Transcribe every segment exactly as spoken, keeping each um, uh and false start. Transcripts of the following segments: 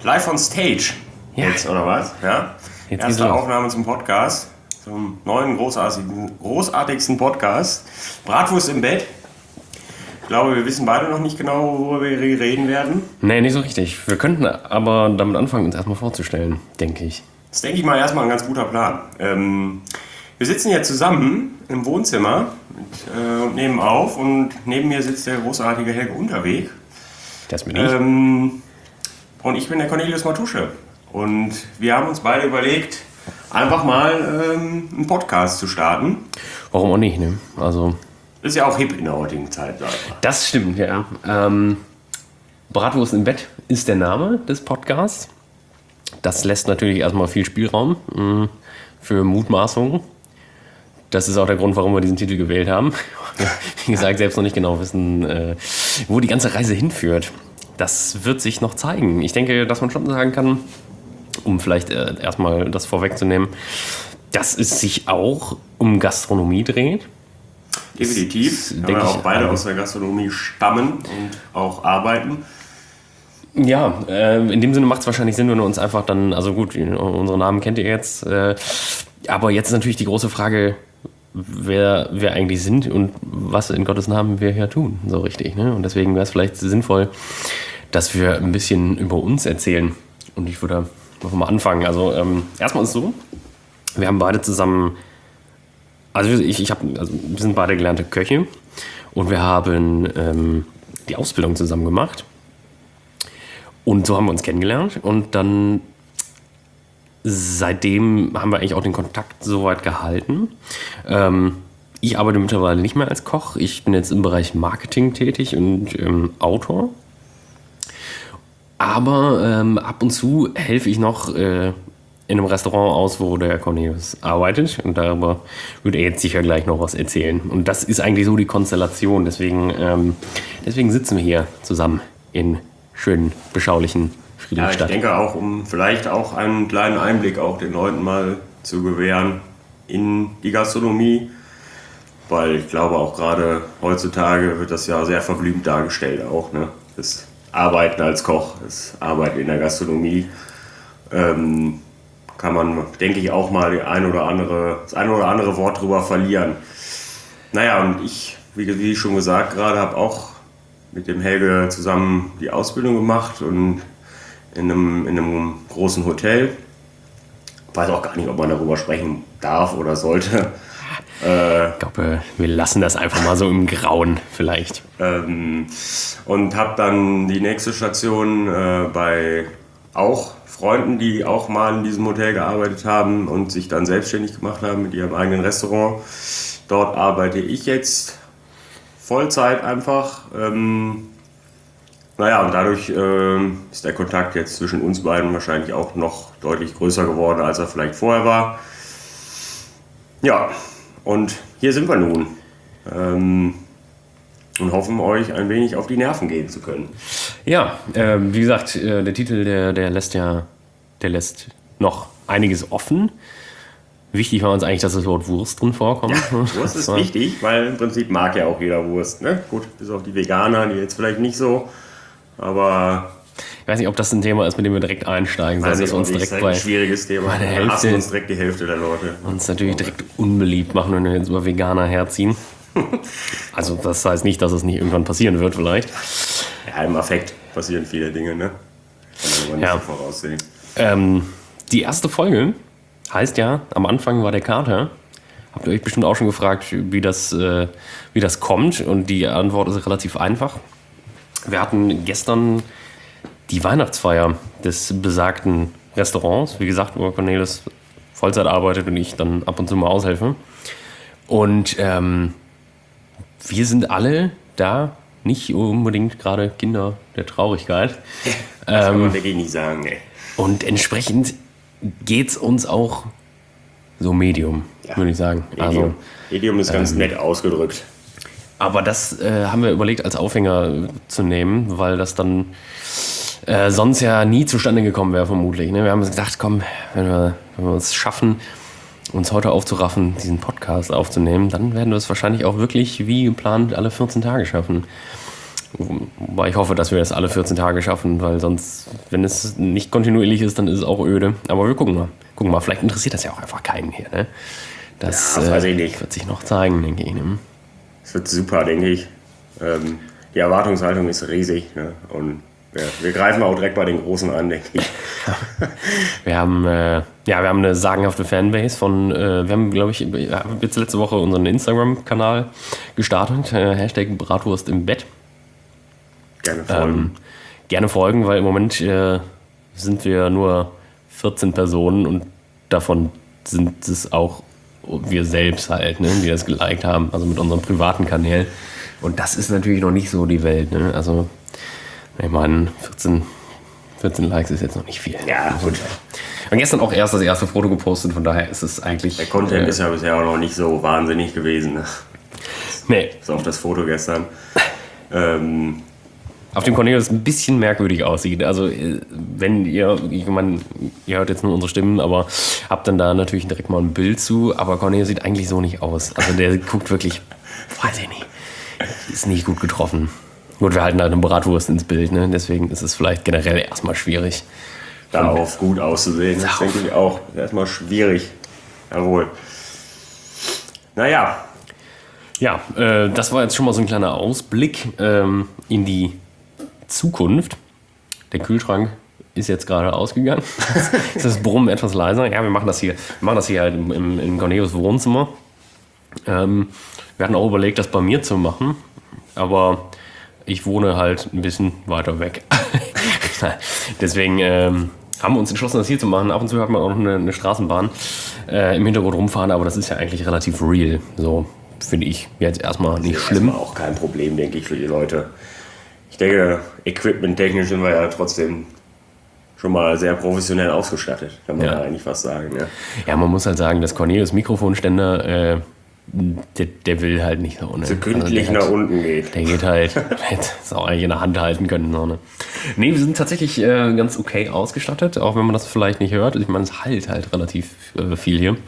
Live on Stage. Ja. Jetzt, oder was? Ja. Jetzt Erste Aufnahme zum Podcast. Zum neuen, großartigen, großartigsten Podcast. Bratwurst im Bett. Ich glaube, wir wissen beide noch nicht genau, worüber wir reden werden. Nee, nicht so richtig. Wir könnten aber damit anfangen, uns erstmal vorzustellen, denke ich. Das ist, denke ich mal, erstmal ein ganz guter Plan. Ähm, wir sitzen hier zusammen im Wohnzimmer und, äh, und nehmen auf. Und neben mir sitzt der großartige Helge Unterweg. Das bin ich. Ähm, und ich bin der Cornelius Matusche. Und wir haben uns beide überlegt, einfach mal ähm, einen Podcast zu starten. Warum auch nicht, ne? Also... Das ist ja auch hip in der heutigen Zeit, sag ich mal. Das stimmt, ja. Ähm, Bratwurst im Bett ist der Name des Podcasts. Das lässt natürlich erstmal viel Spielraum mh, für Mutmaßungen. Das ist auch der Grund, warum wir diesen Titel gewählt haben. Wie gesagt, selbst noch nicht genau wissen, äh, wo die ganze Reise hinführt. Das wird sich noch zeigen. Ich denke, dass man schon sagen kann, um vielleicht äh, erstmal das vorwegzunehmen, dass es sich auch um Gastronomie dreht. Definitiv. Da wir auch beide aus der Gastronomie stammen und auch arbeiten. Ja, äh, in dem Sinne macht es wahrscheinlich Sinn, wenn wir uns einfach dann, also gut, unsere Namen kennt ihr jetzt, äh, aber jetzt ist natürlich die große Frage, wer wir eigentlich sind und was in Gottes Namen wir hier tun, so richtig. Ne? Und deswegen wäre es vielleicht sinnvoll, dass wir ein bisschen über uns erzählen. Und ich würde einfach mal anfangen. Also ähm, erstmal ist es so, wir haben beide zusammen... Also ich, ich hab, also wir sind beide gelernte Köche und wir haben ähm, die Ausbildung zusammen gemacht. Und so haben wir uns kennengelernt. Und dann seitdem haben wir eigentlich auch den Kontakt so weit gehalten. Ähm, ich arbeite mittlerweile nicht mehr als Koch. Ich bin jetzt im Bereich Marketing tätig und ähm, Autor. Aber ähm, ab und zu helfe ich noch... Äh, in einem Restaurant aus, wo der Cornelius arbeitet. Und darüber wird er jetzt sicher gleich noch was erzählen. Und das ist eigentlich so die Konstellation. Deswegen, ähm, deswegen sitzen wir hier zusammen in schönen, beschaulichen Friedrichstadt. Ja, ich denke auch, um vielleicht auch einen kleinen Einblick auch den Leuten mal zu gewähren in die Gastronomie. Weil ich glaube, auch gerade heutzutage wird das ja sehr verblümt dargestellt auch. Ne? Das Arbeiten als Koch, das Arbeiten in der Gastronomie. Ähm, kann man, denke ich, auch mal ein oder andere, das ein oder andere Wort drüber verlieren. Naja, und ich, wie, wie schon gesagt, gerade habe auch mit dem Helge zusammen die Ausbildung gemacht und in einem, in einem großen Hotel. Weiß auch gar nicht, ob man darüber sprechen darf oder sollte. Äh, ich glaube, wir lassen das einfach mal so im Grauen vielleicht. Ähm, und habe dann die nächste Station äh, bei auch Freunden, die auch mal in diesem Hotel gearbeitet haben und sich dann selbstständig gemacht haben mit ihrem eigenen Restaurant. Dort arbeite ich jetzt Vollzeit einfach. Ähm, naja, und dadurch äh, ist der Kontakt jetzt zwischen uns beiden wahrscheinlich auch noch deutlich größer geworden, als er vielleicht vorher war. Ja, und hier sind wir nun. Ähm, und hoffen, euch ein wenig auf die Nerven gehen zu können. Ja, äh, wie gesagt, äh, der Titel, der, der lässt ja, der lässt noch einiges offen. Wichtig war uns eigentlich, dass das Wort Wurst drin vorkommt. Ja, Wurst ist wichtig, weil im Prinzip mag ja auch jeder Wurst. Ne? Gut, bis auf die Veganer, die jetzt vielleicht nicht so, aber... Ich weiß nicht, ob das ein Thema ist, mit dem wir direkt einsteigen sollen. Das ist uns direkt bei ein schwieriges Thema. Bei der Hälfte, Hälfte, uns direkt die Hälfte der Leute. Uns natürlich direkt unbeliebt machen, wenn wir jetzt über Veganer herziehen. Also das heißt nicht, dass es nicht irgendwann passieren wird vielleicht. Ja, im Affekt passieren viele Dinge, ne? Kann man nicht ja. so voraussehen. Ähm, die erste Folge heißt ja, am Anfang war der Kater. Habt ihr euch bestimmt auch schon gefragt, wie das, äh, wie das kommt? Und die Antwort ist relativ einfach. Wir hatten gestern die Weihnachtsfeier des besagten Restaurants. Wie gesagt, wo Cornelius Vollzeit arbeitet und ich dann ab und zu mal aushelfe. Und ähm, wir sind alle da, nicht unbedingt gerade Kinder der Traurigkeit. Das ähm, kann man wirklich nicht sagen, ey. Und entsprechend geht es uns auch so Medium, ja, würde ich sagen. Medium, also, Medium ist ganz ähm, nett ausgedrückt. Aber das äh, haben wir überlegt, als Aufhänger zu nehmen, weil das dann äh, sonst ja nie zustande gekommen wäre, vermutlich. Ne? Wir haben uns gedacht, komm, wenn wir, wenn wir es schaffen, uns heute aufzuraffen, diesen Podcast aufzunehmen, dann werden wir es wahrscheinlich auch wirklich wie geplant alle vierzehn Tage schaffen. Wobei ich hoffe, dass wir das alle vierzehn Tage schaffen, weil sonst, wenn es nicht kontinuierlich ist, dann ist es auch öde. Aber wir gucken mal. Gucken mal, vielleicht interessiert das ja auch einfach keinen hier. Ne? Das ja, weiß äh, ich nicht. wird sich noch zeigen, denke ich. Ne? Es wird super, denke ich. Ähm, die Erwartungshaltung ist riesig. Ne? Und ja, wir greifen auch direkt bei den Großen an, denke ich. Wir haben, äh, ja, wir haben eine sagenhafte Fanbase von, äh, wir haben, glaube ich, jetzt letzte Woche unseren Instagram-Kanal gestartet. Äh, Hashtag Bratwurst im Bett. Gerne folgen. Ähm, gerne folgen, weil im Moment äh, sind wir nur vierzehn Personen und davon sind es auch wir selbst halt, ne, die das geliked haben, also mit unseren privaten Kanälen. Und das ist natürlich noch nicht so die Welt. Ne? Also, ich meine, vierzehn, vierzehn Likes ist jetzt noch nicht viel. Ja, gut. Und gestern auch erst das erste Foto gepostet, von daher ist es eigentlich... Der Content äh, ist ja bisher auch noch nicht so wahnsinnig gewesen. Ne? Nee. So auf das Foto gestern. Ähm, Auf dem Cornelius ein bisschen merkwürdig aussieht. Also, wenn ihr, ich meine, ihr hört jetzt nur unsere Stimmen, aber habt dann da natürlich direkt mal ein Bild zu. Aber Cornelius sieht eigentlich so nicht aus. Also, der guckt wirklich, weiß ich nicht, ist nicht gut getroffen. Gut, wir halten halt eine Bratwurst ins Bild, ne? Deswegen ist es vielleicht generell erstmal schwierig. Darauf gut auszusehen, das denke ich auch. Das ist erstmal schwierig. Jawohl. Naja. Ja, äh, das war jetzt schon mal so ein kleiner Ausblick ähm, in die Zukunft. Der Kühlschrank ist jetzt gerade ausgegangen. Ist das Brummen etwas leiser? Ja, wir machen das hier, wir machen das hier halt im, im, in Cornelius Wohnzimmer. Ähm, wir hatten auch überlegt, das bei mir zu machen, aber ich wohne halt ein bisschen weiter weg. Deswegen ähm, haben wir uns entschlossen, das hier zu machen. Ab und zu hat man auch noch eine, eine Straßenbahn äh, im Hintergrund rumfahren, aber das ist ja eigentlich relativ real. So finde ich jetzt erstmal nicht schlimm. Erstmal auch kein Problem, denke ich, für die Leute. Ich denke, equipment-technisch sind wir ja trotzdem schon mal sehr professionell ausgestattet, kann man Ja. ja eigentlich fast sagen. Ja, Ja, man muss halt sagen, dass Cornelius Mikrofonständer, äh, der, der will halt nicht so. Ne? sekündlich Also der nach hat- unten geht. Der geht halt, hätte es auch eigentlich in der Hand halten können. So, ne? Nee, wir sind tatsächlich äh, ganz okay ausgestattet, auch wenn man das vielleicht nicht hört. Ich meine, es halt halt relativ äh, viel hier.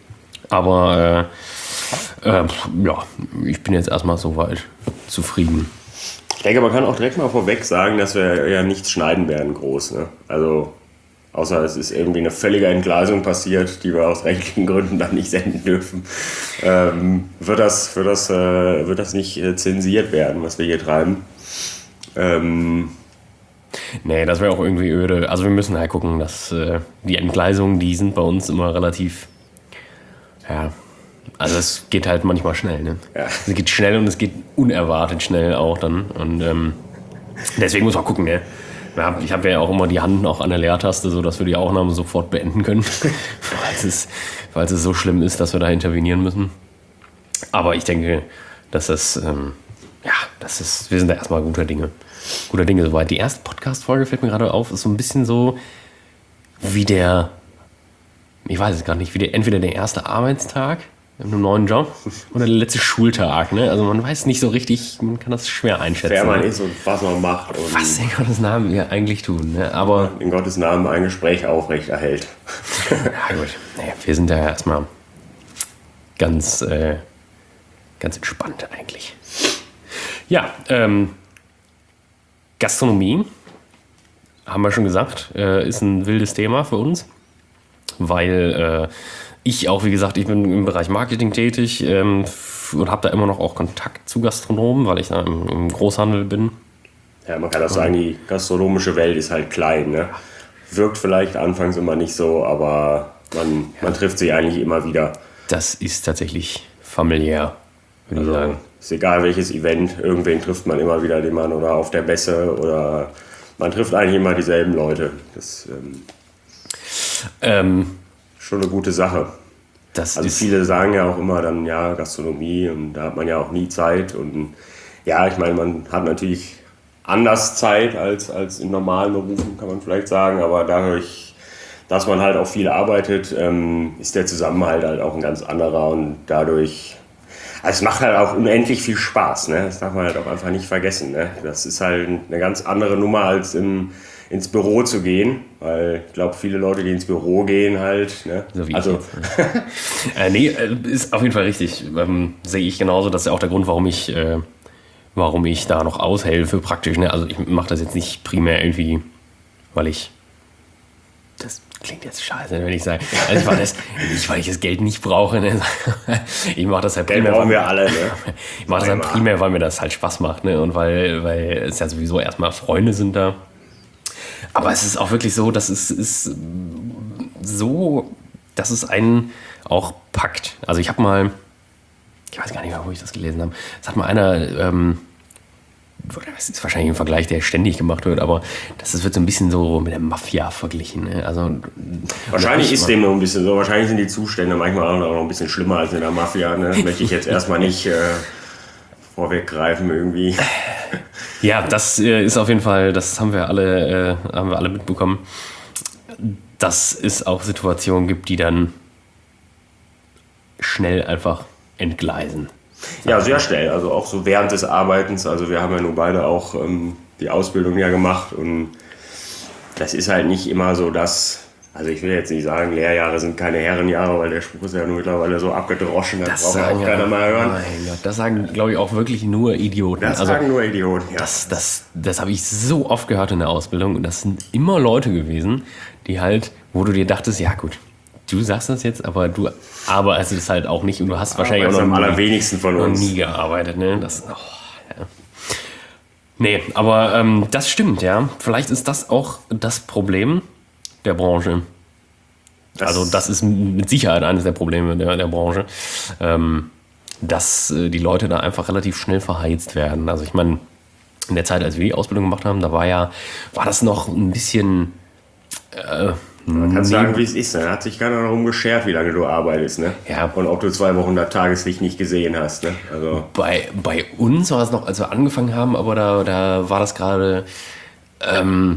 Aber äh, äh, ja, ich bin jetzt erstmal soweit zufrieden. Ich denke, man kann auch direkt mal vorweg sagen, dass wir ja nichts schneiden werden groß. Ne? Also, außer es ist irgendwie eine völlige Entgleisung passiert, die wir aus rechtlichen Gründen dann nicht senden dürfen, ähm, wird, das, wird, das, äh, wird das nicht äh, zensiert werden, was wir hier treiben. Ähm, Nee, das wäre auch irgendwie öde. Also wir müssen halt gucken, dass äh, die Entgleisungen, die sind bei uns immer relativ, ja, also es geht halt manchmal schnell, ne? Ja. Es geht schnell und es geht unerwartet schnell auch dann. Und ähm, deswegen muss man gucken, ne? Ja, ich habe ja auch immer die Hand noch an der Leertaste, sodass wir die Aufnahme sofort beenden können, falls, es, falls es so schlimm ist, dass wir da intervenieren müssen. Aber ich denke, dass das, ähm, ja, das ist, wir sind da erstmal guter Dinge. Guter Dinge soweit. Die erste Podcast-Folge fällt mir gerade auf, ist so ein bisschen so wie der, ich weiß es gar nicht, wie der, entweder der erste Arbeitstag in einem neuen Job oder der letzte Schultag. Ne? Also man weiß nicht so richtig, man kann das schwer einschätzen. wer man ne? ist und was man macht und Was in Gottes Namen wir eigentlich tun. Ne? Aber in Gottes Namen ein Gespräch aufrecht erhält. ja gut, naja, wir sind da ja erstmal ganz, äh, ganz entspannt eigentlich. Ja, ähm, Gastronomie, haben wir schon gesagt, äh, ist ein wildes Thema für uns, weil äh, ich auch, wie gesagt, ich bin im Bereich Marketing tätig ähm, f- und habe da immer noch auch Kontakt zu Gastronomen, weil ich da im, im Großhandel bin. Ja, man kann auch sagen, die gastronomische Welt ist halt klein. Ne? Wirkt vielleicht anfangs immer nicht so, aber man, man trifft sich eigentlich immer wieder. Das ist tatsächlich familiär, würde ich Also, sagen. ist egal welches Event, irgendwen trifft man immer wieder, den man oder auf der Messe oder man trifft eigentlich immer dieselben Leute. Das ähm, Ähm, ist schon eine gute Sache. das Also ist viele sagen ja auch immer dann, ja, Gastronomie und da hat man ja auch nie Zeit. Und ja, ich meine, man hat natürlich anders Zeit als, als in normalen Berufen, kann man vielleicht sagen, aber dadurch, dass man halt auch viel arbeitet, ähm, ist der Zusammenhalt halt auch ein ganz anderer und dadurch, also es macht halt auch unendlich viel Spaß, ne? Das darf man halt auch einfach nicht vergessen, ne? Das ist halt eine ganz andere Nummer als im, ins Büro zu gehen, weil ich glaube, viele Leute, die ins Büro gehen halt, ne? So wie ich also jetzt, äh, nee, äh, ist auf jeden Fall richtig. Ähm, sehe ich genauso. Das ist ja auch der Grund, warum ich äh, warum ich da noch aushelfe praktisch. Ne? Also ich mache das jetzt nicht primär irgendwie, weil ich, das klingt jetzt scheiße, wenn ich sage, also weil, das, nicht, weil ich das Geld nicht brauche. Ne? Ich mache das halt Geld primär, brauchen weil, wir alle. Ne? ich mache das halt primär, weil mir das halt Spaß macht. Ne? Und weil, weil es ja sowieso erstmal Freunde sind da. Aber es ist auch wirklich so, dass es ist so, dass es einen auch packt. Also ich habe mal, ich weiß gar nicht mehr, wo ich das gelesen habe, es hat mal einer, ähm, das ist wahrscheinlich ein Vergleich, der ständig gemacht wird, aber das wird so ein bisschen so mit der Mafia verglichen. Ne? Also, wahrscheinlich ist dem noch ein bisschen so, wahrscheinlich sind die Zustände manchmal auch noch ein bisschen schlimmer als in der Mafia. Ne? Möchte ich jetzt erstmal nicht äh, vorweggreifen irgendwie. Ja, das äh, ist auf jeden Fall, das haben wir alle, äh, haben wir alle mitbekommen, dass es auch Situationen gibt, die dann schnell einfach entgleisen. Ja, sehr schnell. Also auch so während des Arbeitens. Also wir haben ja nun beide auch ähm, die Ausbildung ja gemacht und das ist halt nicht immer so, dass, also ich will jetzt nicht sagen, Lehrjahre sind keine Herrenjahre, weil der Spruch ist ja nur mittlerweile so abgedroschen, das, das braucht ja auch keiner mehr hören. Mein Gott, das sagen, glaube ich, auch wirklich nur Idioten. Das also, sagen nur Idioten, ja. Das, das, das habe ich so oft gehört in der Ausbildung und das sind immer Leute gewesen, die halt, wo du dir dachtest, ja gut, du sagst das jetzt, aber du arbeitest es halt auch nicht und du hast wahrscheinlich aber auch noch, am allerwenigsten von noch uns. nie gearbeitet. Ne? Das, oh, ja. Nee, aber ähm, das stimmt, ja. Vielleicht ist das auch das Problem der Branche. Das also das ist mit Sicherheit eines der Probleme der, der Branche, ähm, dass äh, die Leute da einfach relativ schnell verheizt werden. Also ich meine, in der Zeit, als wir die Ausbildung gemacht haben, da war ja, war das noch ein bisschen... Äh, Man kann sagen, wie es ist. Da hat sich keiner darum geschert, wie lange du arbeitest. Ne? Ja. Und ob du zwei Wochen das Tageslicht nicht gesehen hast. Ne? Also bei, bei uns war es noch, als wir angefangen haben, aber da, da war das gerade... Ähm,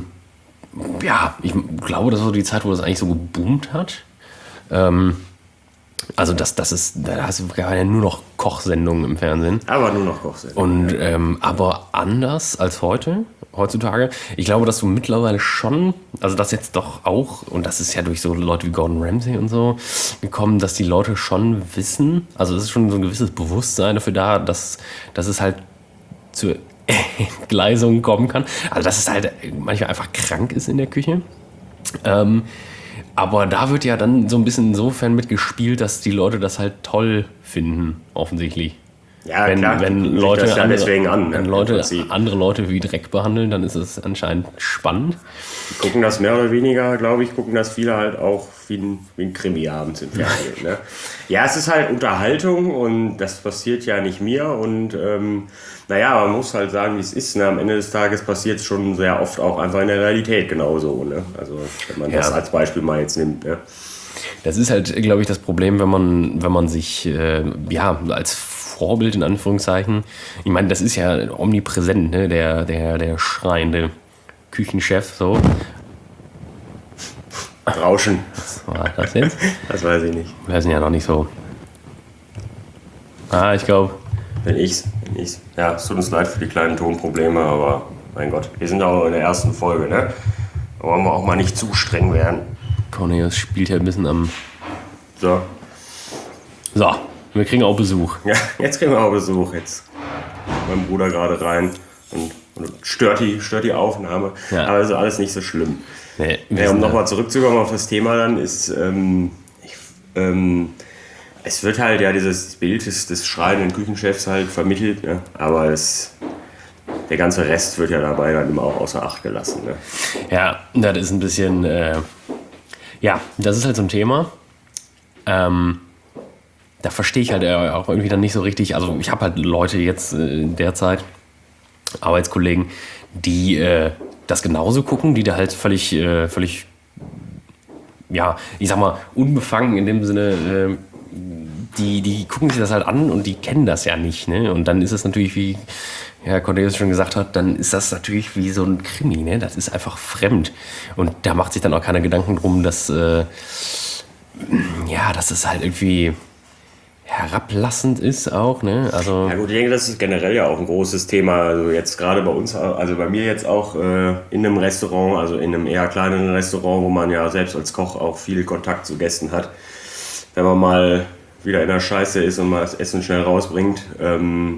ja, ich glaube, das war die Zeit, wo das eigentlich so geboomt hat. Ähm, also das, das ist, da hast du ja nur noch Kochsendungen im Fernsehen. Aber nur noch Kochsendungen. Und ähm, aber anders als heute, heutzutage. Ich glaube, dass du mittlerweile schon, also das jetzt doch auch, und das ist ja durch so Leute wie Gordon Ramsay und so gekommen, dass die Leute schon wissen, also es ist schon so ein gewisses Bewusstsein dafür da, dass, dass es halt zur Entgleisung kommen kann. Also dass es halt manchmal einfach krank ist in der Küche. Ähm, aber da wird ja dann so ein bisschen insofern mitgespielt, dass die Leute das halt toll finden, offensichtlich. Ja, wenn, klar. Wenn Leute, das ja andere, deswegen an, wenn ne, Leute andere Leute wie Dreck behandeln, dann ist es anscheinend spannend. Die gucken das mehr oder weniger, glaube ich, gucken das viele halt auch wie ein, wie ein Krimi abends im Fernsehen. Ne? Ja, es ist halt Unterhaltung und das passiert ja nicht mir und ähm, naja, man muss halt sagen, wie es ist. Ne? Am Ende des Tages passiert es schon sehr oft auch einfach in der Realität genauso. Ne? Also wenn man ja. das als Beispiel mal jetzt nimmt. Ne? Das ist halt, glaube ich, das Problem, wenn man, wenn man sich äh, ja, als Vorbild in Anführungszeichen, ich meine, das ist ja omnipräsent, ne? der, der, der schreiende Küchenchef, so. Rauschen. Was war das jetzt? Das weiß ich nicht. Wir sind ja noch nicht so. Ah, ich glaube. Wenn ich's, wenn ich's. Ja, es tut uns leid für die kleinen Tonprobleme, aber mein Gott, wir sind auch in der ersten Folge, ne? Da wollen wir auch mal nicht zu streng werden. Cornelius spielt ja ein bisschen am... So. So, wir kriegen auch Besuch. Ja, jetzt kriegen wir auch Besuch. Jetzt mein Bruder gerade rein und, und stört, die, stört die Aufnahme. Ja. Aber ist alles nicht so schlimm. Nee, ja, um nochmal zurückzukommen auf das Thema dann, ist... Ähm, ich, ähm, es wird halt ja dieses Bild des, des schreienden Küchenchefs halt vermittelt, ne? Aber es, der ganze Rest wird ja dabei dann immer auch außer Acht gelassen. Ne? Ja, das ist ein bisschen, äh, ja, das ist halt so ein Thema. Ähm, da verstehe ich halt auch irgendwie dann nicht so richtig, also ich habe halt Leute jetzt in der Zeit, Arbeitskollegen, die äh, das genauso gucken, die da halt völlig, äh, völlig, ja, ich sag mal, unbefangen in dem Sinne, äh, Die, die gucken sich das halt an und die kennen das ja nicht. Ne? Und dann ist es natürlich, wie Herr Cornelius schon gesagt hat, dann ist das natürlich wie so ein Krimi. Ne? Das ist einfach fremd. Und da macht sich dann auch keiner Gedanken drum, dass, äh, ja, dass es halt irgendwie herablassend ist auch. Ne? Also, ja gut, ich denke, das ist generell ja auch ein großes Thema. Also jetzt gerade bei uns, also bei mir jetzt auch äh, in einem Restaurant, also in einem eher kleineren Restaurant, wo man ja selbst als Koch auch viel Kontakt zu Gästen hat. Wenn man mal wieder in der Scheiße ist und mal das Essen schnell rausbringt, ähm,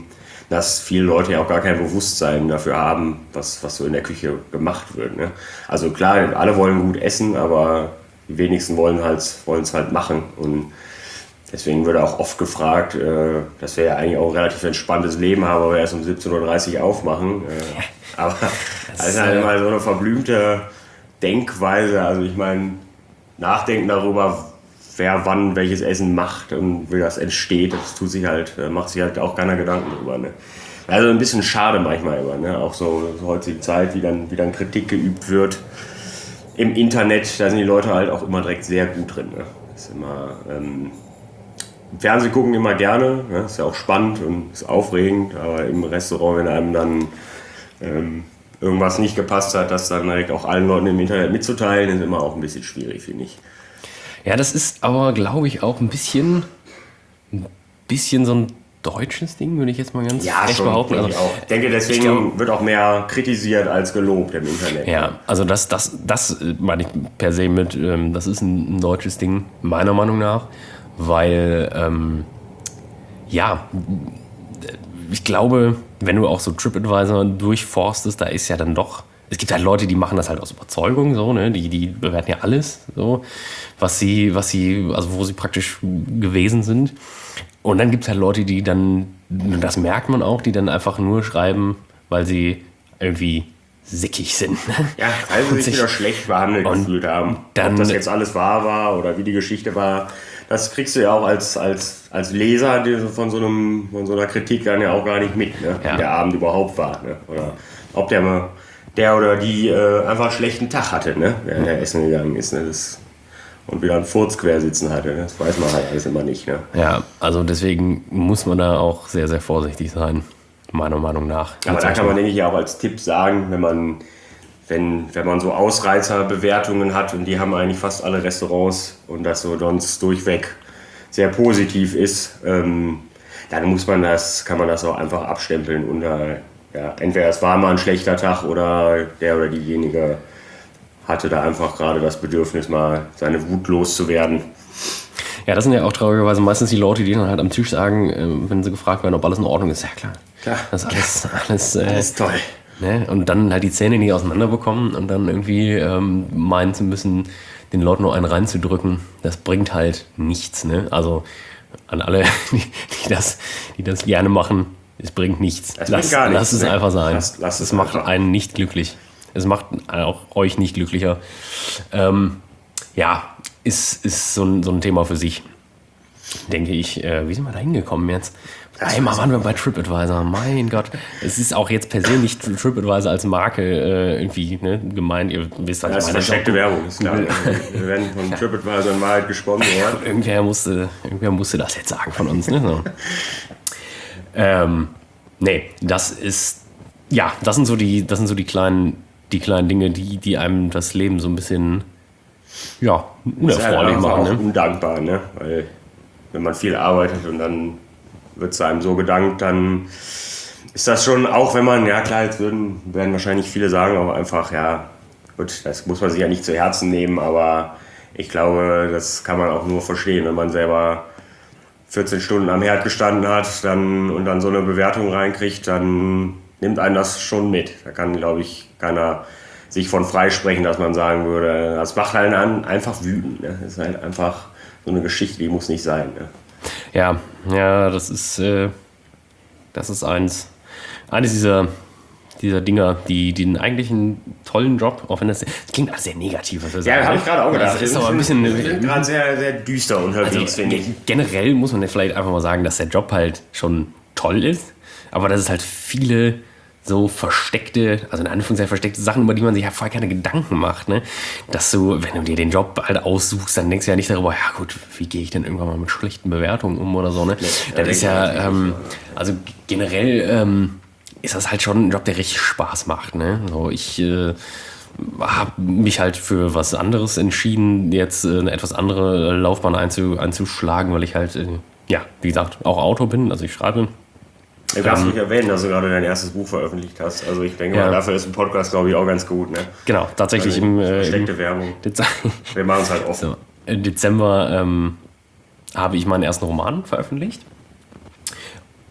dass viele Leute ja auch gar kein Bewusstsein dafür haben, was, was so in der Küche gemacht wird. Ne? Also klar, alle wollen gut essen, aber die wenigsten wollen halt, wollen es halt machen. Und deswegen wird auch oft gefragt, äh, dass wir ja eigentlich auch ein relativ entspanntes Leben haben, aber wir erst um siebzehn Uhr dreißig aufmachen. Äh, aber das ist halt immer so eine verblümte Denkweise. Also ich meine, nachdenken darüber, wer wann welches Essen macht und wie das entsteht, das tut sich halt, macht sich halt auch keiner Gedanken drüber. Ne? Also ein bisschen schade manchmal immer, ne? Auch so, so heutige Zeit, wie dann, wie dann Kritik geübt wird. Im Internet, da sind die Leute halt auch immer direkt sehr gut drin. Ne? Das ist immer, ähm, im Fernsehen gucken immer gerne, ne? Ist ja auch spannend und ist aufregend, aber im Restaurant, wenn einem dann ähm, irgendwas nicht gepasst hat, das dann direkt auch allen Leuten im Internet mitzuteilen, ist immer auch ein bisschen schwierig, finde ich. Ja, das ist aber, glaube ich, auch ein bisschen, ein bisschen so ein deutsches Ding, würde ich jetzt mal ganz ja, frech schon, behaupten. Denke also, ich auch. Ich denke, deswegen ich glaub, wird auch mehr kritisiert als gelobt im Internet. Ja, also das, das, das meine ich per se mit, ähm, das ist ein, ein deutsches Ding, meiner Meinung nach, weil, ähm, ja, ich glaube, wenn du auch so TripAdvisor durchforstest, da ist ja dann doch, es gibt halt Leute, die machen das halt aus Überzeugung, so, ne? die, die bewerten ja alles, so, was sie, was sie, also wo sie praktisch gewesen sind. Und dann gibt es halt Leute, die dann, das merkt man auch, die dann einfach nur schreiben, weil sie irgendwie sickig sind. Ja, also sich wieder schlecht behandelt gefühlt haben. Dann, ob das jetzt alles wahr war oder wie die Geschichte war, das kriegst du ja auch als, als, als Leser von so, einem, von so einer Kritik dann ja auch gar nicht mit, ne? Ja. Wie der Abend überhaupt war. Ne? Oder ob der mal der oder die äh, einfach einen schlechten Tag hatte, ne? Während der essen gegangen ist. Ne? Das, und wieder einen Furz quer sitzen hatte. Ne? Das weiß man halt alles immer nicht. Ne? Ja, also deswegen muss man da auch sehr, sehr vorsichtig sein, meiner Meinung nach. Aber da kann man, denke ich, auch als Tipp sagen, wenn man, wenn, wenn man so Ausreißerbewertungen hat und die haben eigentlich fast alle Restaurants und das so sonst durchweg sehr positiv ist, ähm, dann muss man das, kann man das auch einfach abstempeln unter, ja, entweder es war mal ein schlechter Tag oder der oder diejenige hatte da einfach gerade das Bedürfnis, mal seine Wut loszuwerden. Ja, das sind ja auch traurigerweise meistens die Leute, die dann halt am Tisch sagen, wenn sie gefragt werden, ob alles in Ordnung ist. Ja klar, klar das ist alles, alles, äh, alles toll. Ne? Und dann halt die Zähne nicht auseinander bekommen und dann irgendwie ähm, meinen zu müssen, den Leuten nur einen reinzudrücken. Das bringt halt nichts. Ne? Also an alle, die, die, das, die das gerne machen, es bringt nichts. Das lass, gar nichts, lass es ne? einfach sein. Lass, lass es es macht einfach. einen nicht glücklich. Es macht auch euch nicht glücklicher. Ähm, ja, ist, ist so, ein, so ein Thema für sich, denke ich. Äh, wie sind wir da hingekommen jetzt? Einmal waren wir bei TripAdvisor. Mein Gott. Es ist auch jetzt per se nicht TripAdvisor als Marke äh, irgendwie ne, gemeint. Ihr wisst, was Das ist versteckte Werbung, ist klar. Wir werden von TripAdvisor in Wahrheit gesponsert. Irgendwer musste, irgendwer musste das jetzt sagen von uns. Ne? So. ähm, nee, das ist, ja, das sind so die, das sind so die kleinen, die kleinen Dinge, die, die einem das Leben so ein bisschen, ja, unerfreulich halt machen. Auch Ne? undankbar, ne? Weil wenn man viel arbeitet und dann wird es einem so gedankt, dann ist das schon, auch wenn man, ja klar, jetzt würden, werden wahrscheinlich viele sagen, aber einfach, ja, gut, das muss man sich ja nicht zu Herzen nehmen, aber ich glaube, das kann man auch nur verstehen, wenn man selber vierzehn Stunden am Herd gestanden hat dann, und dann so eine Bewertung reinkriegt, dann nimmt einen das schon mit. Da kann, glaube ich, keiner sich von freisprechen, dass man sagen würde, das macht einen an, einfach wütend. Ne? Das ist halt einfach so eine Geschichte, die muss nicht sein. Ne? Ja, ja, das ist, äh, das ist eins, eines dieser, dieser Dinger, die, die einen eigentlich einen tollen Job, auch wenn das, das klingt alles sehr negativ, was wir sagen. Ja, habe ich gerade auch gedacht. Das ist aber ein bisschen, wir sind gerade sehr, sehr düster unterwegs, also, finde ich. Generell muss man ja vielleicht einfach mal sagen, dass der Job halt schon toll ist, aber dass es halt viele so versteckte, also in Anführungszeichen versteckte Sachen, über die man sich ja vorher keine Gedanken macht, ne? Dass du, wenn du dir den Job halt aussuchst, dann denkst du ja nicht darüber, ja gut, wie gehe ich denn irgendwann mal mit schlechten Bewertungen um oder so, ne? Nee, das ist ja, ähm, also generell ähm, ist das halt schon ein Job, der richtig Spaß macht, ne? So, ich äh, habe mich halt für was anderes entschieden, jetzt äh, eine etwas andere Laufbahn einzu, einzuschlagen, weil ich halt, äh, ja, wie gesagt, auch Autor bin, also ich schreibe. Du darfst nicht erwähnen, dass du gerade dein erstes Buch veröffentlicht hast. Also ich denke ja. mal, dafür ist ein Podcast, glaube ich, auch ganz gut. Ne? Genau, tatsächlich also im... Äh, versteckte Werbung. Dezember, wir machen es halt offen. So, im Dezember ähm, habe ich meinen ersten Roman veröffentlicht.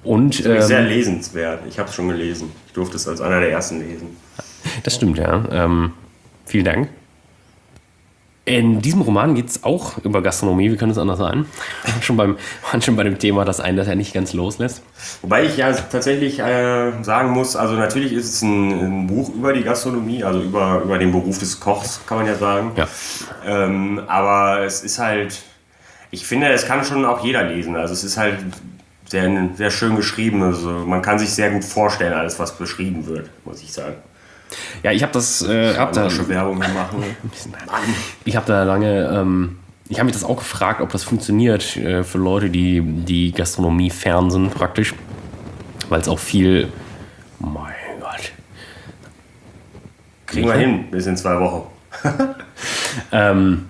Und, das ist ähm, sehr lesenswert. Ich habe es schon gelesen. Ich durfte es als einer der ersten lesen. Das stimmt, ja. Ähm, vielen Dank. In diesem Roman geht es auch über Gastronomie, wie könnte es anders sein? Wir waren schon, beim, waren schon bei dem Thema, das einen das ja nicht ganz loslässt. Wobei ich ja tatsächlich äh, sagen muss, also natürlich ist es ein, ein Buch über die Gastronomie, also über, über den Beruf des Kochs, kann man ja sagen. Ja. Ähm, aber es ist halt, ich finde, es kann schon auch jeder lesen. Also es ist halt sehr, sehr schön geschrieben. Also man kann sich sehr gut vorstellen, alles was beschrieben wird, muss ich sagen. Ja, ich habe das, äh, hab da, schon Werbung machen. ich habe da lange, ähm, ich habe mich das auch gefragt, ob das funktioniert äh, für Leute, die die Gastronomie fern sind praktisch, weil es auch viel, mein Gott, kriegen wir hin bis in zwei Wochen. ähm,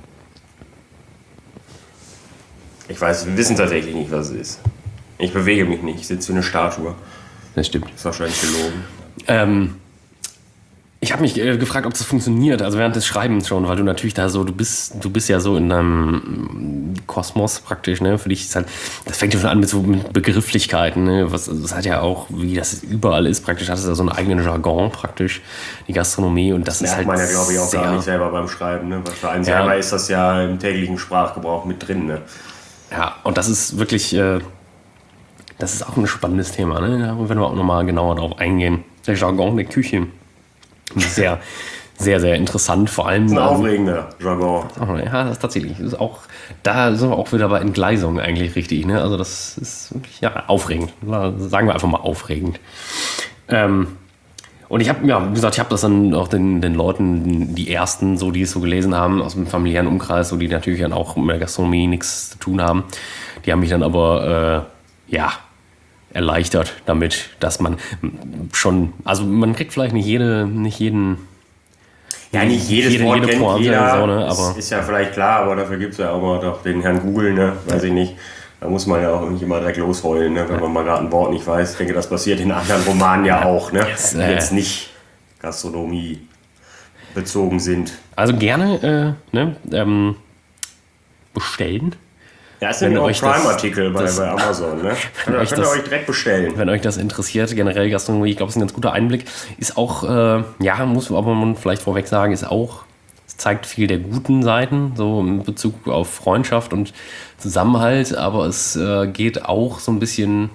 ich weiß, wir wissen tatsächlich nicht, was es ist. Ich bewege mich nicht, ich sitze wie eine Statue. Das stimmt. Das ist wahrscheinlich gelogen. Ähm, Ich habe mich äh, gefragt, ob das funktioniert, also während des Schreibens schon, weil du natürlich da so, du bist, du bist ja so in deinem Kosmos praktisch, ne? Für dich ist halt, das fängt ja schon an mit so mit Begrifflichkeiten, ne? Was, das hat ja auch, wie das überall ist, praktisch hat es ja so einen eigenen Jargon praktisch, die Gastronomie, und das, das ist halt merkt man ja, glaube ich, auch sehr, gar nicht selber beim Schreiben, ne? Weil für einen ja. selber ist das ja im täglichen Sprachgebrauch mit drin, ne? Ja, und das ist wirklich, äh, das ist auch ein spannendes Thema, ne? Da werden wir auch nochmal genauer drauf eingehen. Der Jargon der Küche. Sehr, sehr, sehr interessant, vor allem. Das ist ein aufregender Jargon. Ja, das ist tatsächlich. Das ist auch, da sind wir auch wieder bei Entgleisung eigentlich richtig. Ne? Also, das ist wirklich ja, aufregend. Sagen wir einfach mal aufregend. Ähm, und ich habe, ja, wie gesagt, ich habe das dann auch den, den Leuten, die ersten, so, die es so gelesen haben, aus dem familiären Umkreis, so, die natürlich dann auch mit der Gastronomie nichts zu tun haben, die haben mich dann aber, äh, ja, erleichtert damit, dass man schon, also man kriegt vielleicht nicht jede, nicht jeden, ja, nicht jedes jede, Wort jede kennt Pointe, jeder, so, ne, aber ist, ist ja vielleicht klar, aber dafür gibt es ja auch mal doch den Herrn Google, ne, weiß ich nicht. Da muss man ja auch nicht immer direkt losheulen, ne, wenn man mal gerade ein Wort nicht weiß. Ich denke, das passiert in anderen Romanen ja auch, ne, yes, die äh, jetzt nicht Gastronomie bezogen sind. Also gerne äh, ne, ähm, bestellen. Ja, ist nämlich auch ein Prime-Artikel bei, das, bei Amazon. Ne? Wenn da euch könnt ihr das, euch direkt bestellen. Wenn euch das interessiert, generell Gastronomie, ich glaube, es ist ein ganz guter Einblick. Ist auch, äh, ja, muss aber man vielleicht vorweg sagen, ist auch, es zeigt viel der guten Seiten, so in Bezug auf Freundschaft und Zusammenhalt, aber es äh, geht auch so ein bisschen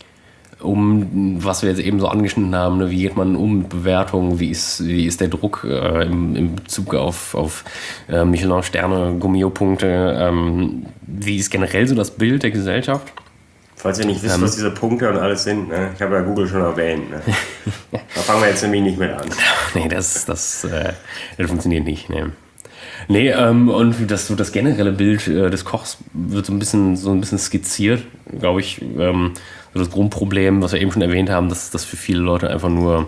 um, was wir jetzt eben so angeschnitten haben, ne? Wie geht man um mit Bewertungen, wie ist, wie ist der Druck äh, im, im Bezug auf, auf äh, Michelin-Sterne, Gummio-Punkte, ähm, wie ist generell so das Bild der Gesellschaft? Falls ihr nicht wisst, ähm, was diese Punkte und alles sind, ne? Ich habe ja Google schon erwähnt. Ne? Da fangen wir jetzt nämlich nicht mit an. Nee, das, das, äh, das funktioniert nicht. Nee. Nee, ähm, und das, so das generelle Bild äh, des Kochs wird so ein bisschen, so ein bisschen skizziert, glaube ich. Ähm, so das Grundproblem, was wir eben schon erwähnt haben, dass das für viele Leute einfach nur,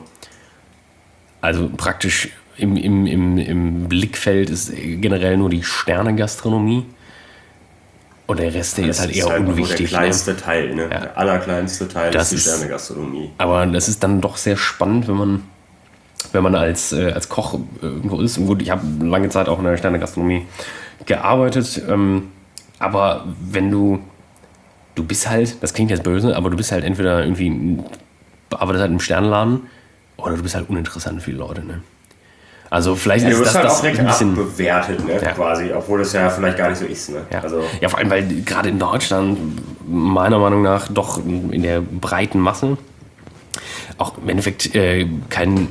also praktisch im, im, im, im Blickfeld ist generell nur die Sternegastronomie. Und der Rest, der ist halt eher halt unwichtig. Der kleinste ne? Teil, ne? Ja. Der allerkleinste Teil das ist die ist, Sternegastronomie. Aber das ist dann doch sehr spannend, wenn man wenn man als, äh, als Koch irgendwo ist. Und gut, ich habe lange Zeit auch in der Sternegastronomie gearbeitet. Ähm, aber wenn du, du bist halt, das klingt jetzt böse, aber du bist halt entweder irgendwie, arbeitest halt im Sternladen oder du bist halt uninteressant für die Leute. Ne? Also vielleicht ja, ist du das, halt das auch direkt ein bisschen bewertet, ne? Ja. Quasi, obwohl das ja vielleicht gar nicht so ist. Ne? Ja. Also ja, vor allem, weil gerade in Deutschland meiner Meinung nach doch in der breiten Masse auch im Endeffekt äh, kein